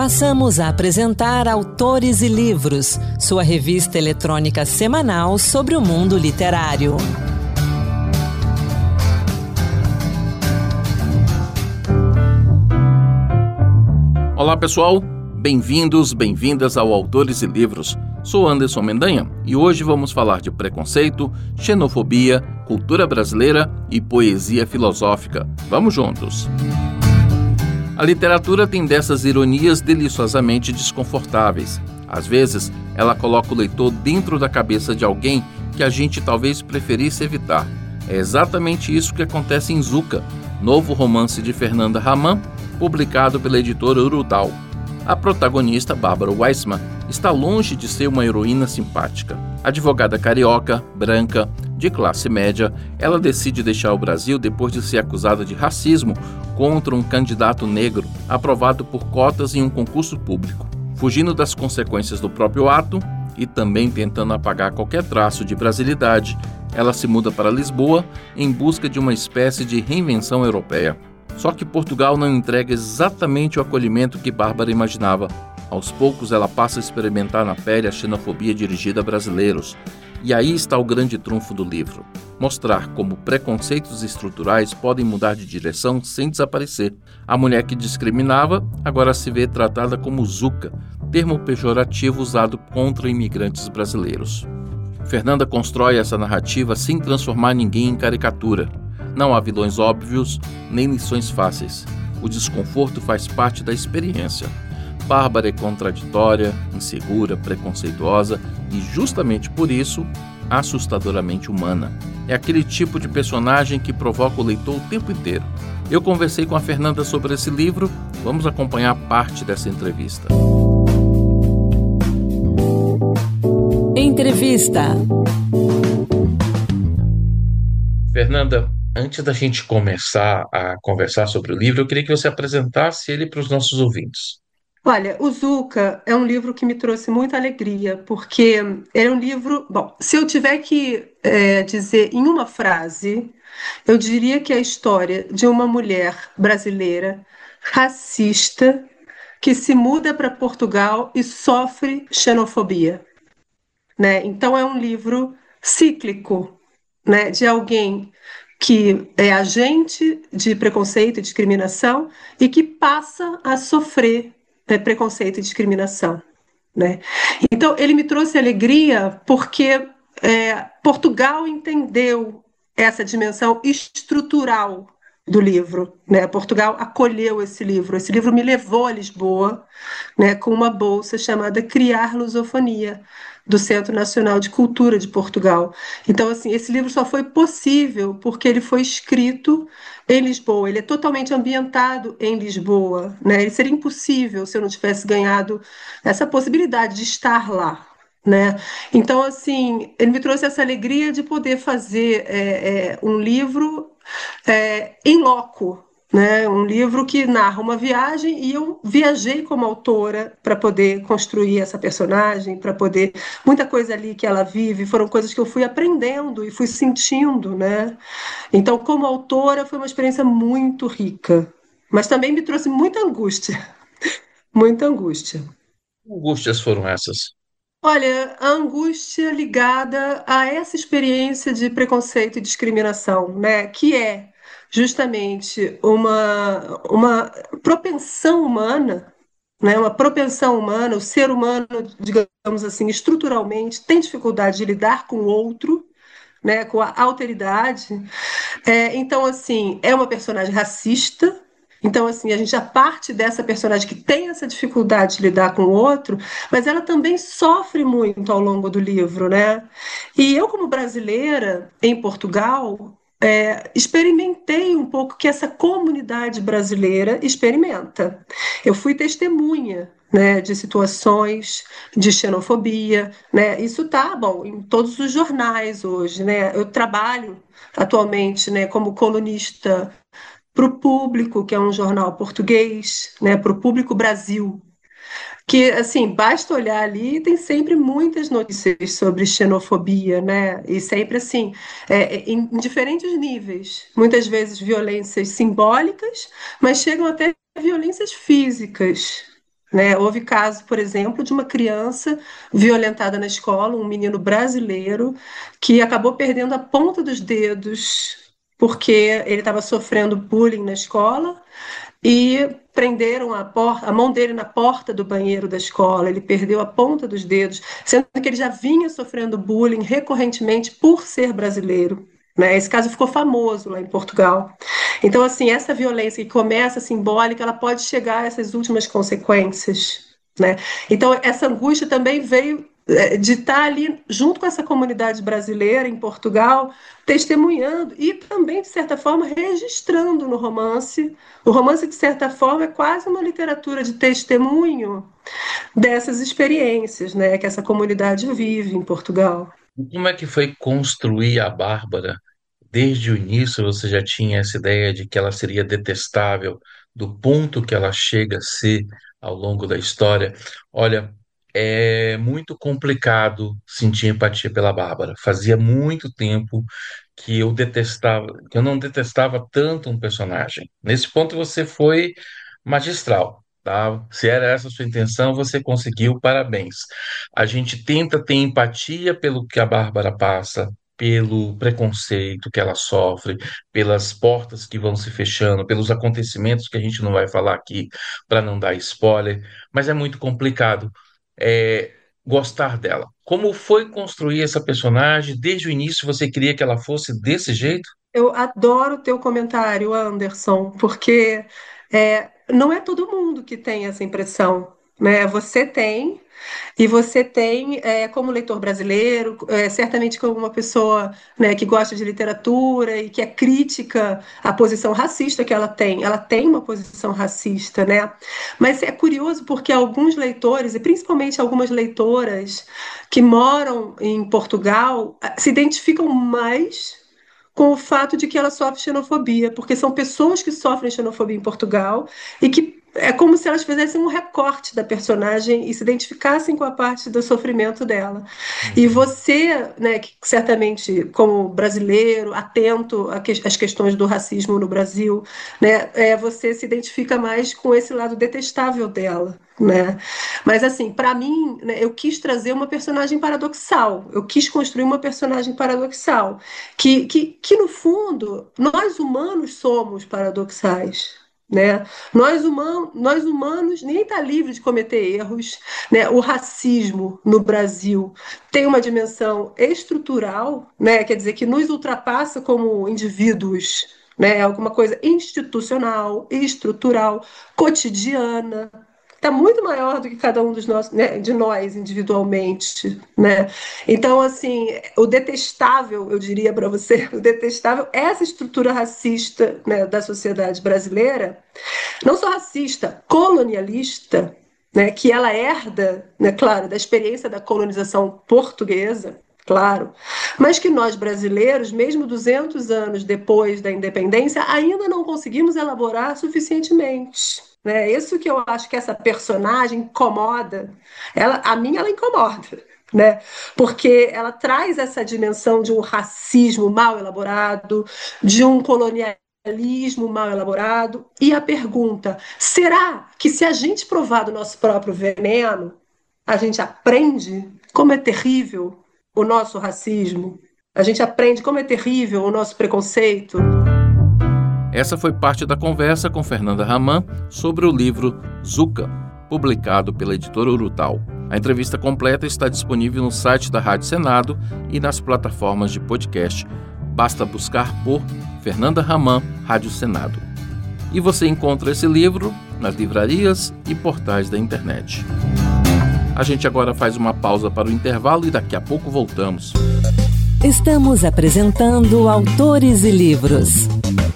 Passamos a apresentar Autores e Livros, sua revista eletrônica semanal sobre o mundo literário. Olá pessoal, bem-vindos, bem-vindas ao Autores e Livros. Sou Anderson Mendanha e hoje vamos falar de preconceito, xenofobia, cultura brasileira e poesia filosófica. Vamos juntos! A literatura tem dessas ironias deliciosamente desconfortáveis. Às vezes, ela coloca o leitor dentro da cabeça de alguém que a gente talvez preferisse evitar. É exatamente isso que acontece em Zucca, novo romance de Fernanda Raman, publicado pela editora Urudal. A protagonista, Bárbara Weissmann, está longe de ser uma heroína simpática. Advogada carioca, branca, de classe média, ela decide deixar o Brasil depois de ser acusada de racismo contra um candidato negro aprovado por cotas em um concurso público. Fugindo das consequências do próprio ato e também tentando apagar qualquer traço de brasilidade, ela se muda para Lisboa em busca de uma espécie de reinvenção europeia. Só que Portugal não entrega exatamente o acolhimento que Bárbara imaginava. Aos poucos ela passa a experimentar na pele a xenofobia dirigida a brasileiros. E aí está o grande trunfo do livro: mostrar como preconceitos estruturais podem mudar de direção sem desaparecer. A mulher que discriminava agora se vê tratada como Zucca, termo pejorativo usado contra imigrantes brasileiros. Fernanda constrói essa narrativa sem transformar ninguém em caricatura. Não há vilões óbvios, nem lições fáceis. O desconforto faz parte da experiência. Bárbara é contraditória, insegura, preconceituosa e, justamente por isso, assustadoramente humana. É aquele tipo de personagem que provoca o leitor o tempo inteiro. Eu conversei com a Fernanda sobre esse livro. Vamos acompanhar parte dessa entrevista. Entrevista. Fernanda, antes da gente começar a conversar sobre o livro, eu queria que você apresentasse ele para os nossos ouvintes. Olha, o Zucca é um livro que me trouxe muita alegria, porque é um livro... Bom, se eu tiver que dizer em uma frase, eu diria que é a história de uma mulher brasileira racista que se muda para Portugal e sofre xenofobia, né? Então é um livro cíclico, né, de alguém que é agente de preconceito e discriminação e que passa a sofrer preconceito e discriminação, né? Então, ele me trouxe alegria porque Portugal entendeu essa dimensão estrutural do livro, né? Portugal acolheu esse livro. Esse livro me levou a Lisboa, né, com uma bolsa chamada Criar Lusofonia, do Centro Nacional de Cultura de Portugal. Então, assim, esse livro só foi possível porque ele foi escrito em Lisboa. Ele é totalmente ambientado em Lisboa, né? Ele seria impossível se eu não tivesse ganhado essa possibilidade de estar lá, né? Então, assim, ele me trouxe essa alegria de poder fazer um livro em loco, né? Um livro que narra uma viagem e eu viajei como autora para poder construir essa personagem, para poder... Muita coisa ali que ela vive foram coisas que eu fui aprendendo e fui sentindo, né? Então, como autora, foi uma experiência muito rica, mas também me trouxe muita angústia, muita angústia. Que angústias foram essas? Olha, a angústia ligada a essa experiência de preconceito e discriminação, né? Que é justamente uma propensão humana, né? Uma propensão humana, o ser humano, digamos assim, estruturalmente, tem dificuldade de lidar com o outro, né? Com a alteridade. Então, assim, é uma personagem racista. Então, assim, a gente já parte dessa personagem que tem essa dificuldade de lidar com o outro, mas ela também sofre muito ao longo do livro, né? E eu, como brasileira em Portugal, experimentei um pouco que essa comunidade brasileira experimenta. Eu fui testemunha, né, de situações de xenofobia, né? Isso tá, bom, em todos os jornais hoje, né? Eu trabalho atualmente, né, como colunista para o Público, que é um jornal português, né, para o Público Brasil, que, assim, basta olhar ali, tem sempre muitas notícias sobre xenofobia, né, e sempre, assim, em diferentes níveis, muitas vezes violências simbólicas, mas chegam até violências físicas, né? Houve caso, por exemplo, de uma criança violentada na escola, um menino brasileiro, que acabou perdendo a ponta dos dedos porque ele estava sofrendo bullying na escola e prenderam a mão dele na porta do banheiro da escola. Ele perdeu a ponta dos dedos, sendo que ele já vinha sofrendo bullying recorrentemente por ser brasileiro, né? Esse caso ficou famoso lá em Portugal. Então, assim, essa violência que começa simbólica, ela pode chegar a essas últimas consequências, né? Então, essa angústia também veio de estar ali junto com essa comunidade brasileira em Portugal, testemunhando e também, de certa forma, registrando no romance. O romance, de certa forma, é quase uma literatura de testemunho dessas experiências, né, que essa comunidade vive em Portugal. Como é que foi construir a Bárbara? Desde o início você já tinha essa ideia de que ela seria detestável, do ponto que ela chega a ser ao longo da história. Olha, é muito complicado sentir empatia pela Bárbara. Fazia muito tempo que eu não detestava tanto um personagem. Nesse ponto você foi magistral, tá? Se era essa a sua intenção, você conseguiu, parabéns. A gente tenta ter empatia pelo que a Bárbara passa, pelo preconceito que ela sofre, pelas portas que vão se fechando, pelos acontecimentos que a gente não vai falar aqui para não dar spoiler, mas é muito complicado é, gostar dela. Como foi construir essa personagem? Desde o início você queria que ela fosse desse jeito? Eu adoro o teu comentário, Anderson, porque não é todo mundo que tem essa impressão, né? Você tem, e você tem, como leitor brasileiro, certamente como uma pessoa, né, que gosta de literatura e que é crítica à posição racista que ela tem uma posição racista, né? Mas é curioso porque alguns leitores, e principalmente algumas leitoras que moram em Portugal, se identificam mais com o fato de que ela sofre xenofobia, porque são pessoas que sofrem xenofobia em Portugal e que é como se elas fizessem um recorte da personagem e se identificassem com a parte do sofrimento dela. E Uhum. você, né, que certamente como brasileiro, atento às questões do racismo no Brasil, né, você se identifica mais com esse lado detestável dela, né? Mas assim, para mim, né, eu quis trazer uma personagem paradoxal. Eu quis construir uma personagem paradoxal que no fundo nós humanos somos paradoxais, né? Nós humanos, ninguém está livre de cometer erros, né? O racismo no Brasil tem uma dimensão estrutural, né? Quer dizer, que nos ultrapassa como indivíduos, né? É alguma coisa institucional, estrutural, cotidiana. Está muito maior do que cada um dos nós, né, de nós individualmente, né? Então, assim, o detestável, eu diria para você, o detestável é essa estrutura racista, né, da sociedade brasileira, não só racista, colonialista, né, que ela herda, né, claro, da experiência da colonização portuguesa, claro, mas que nós brasileiros, mesmo 200 anos depois da independência, ainda não conseguimos elaborar suficientemente. Né? Isso que eu acho que essa personagem incomoda, a mim ela incomoda. Né? Porque ela traz essa dimensão de um racismo mal elaborado, de um colonialismo mal elaborado, e a pergunta: será que se a gente provar do nosso próprio veneno, a gente aprende como é terrível o nosso racismo? A gente aprende como é terrível o nosso preconceito? Essa foi parte da conversa com Fernanda Raman sobre o livro Zucca, publicado pela editora Urutau. A entrevista completa está disponível no site da Rádio Senado e nas plataformas de podcast. Basta buscar por Fernanda Raman, Rádio Senado. E você encontra esse livro nas livrarias e portais da internet. A gente agora faz uma pausa para o intervalo e daqui a pouco voltamos. Estamos apresentando Autores e Livros.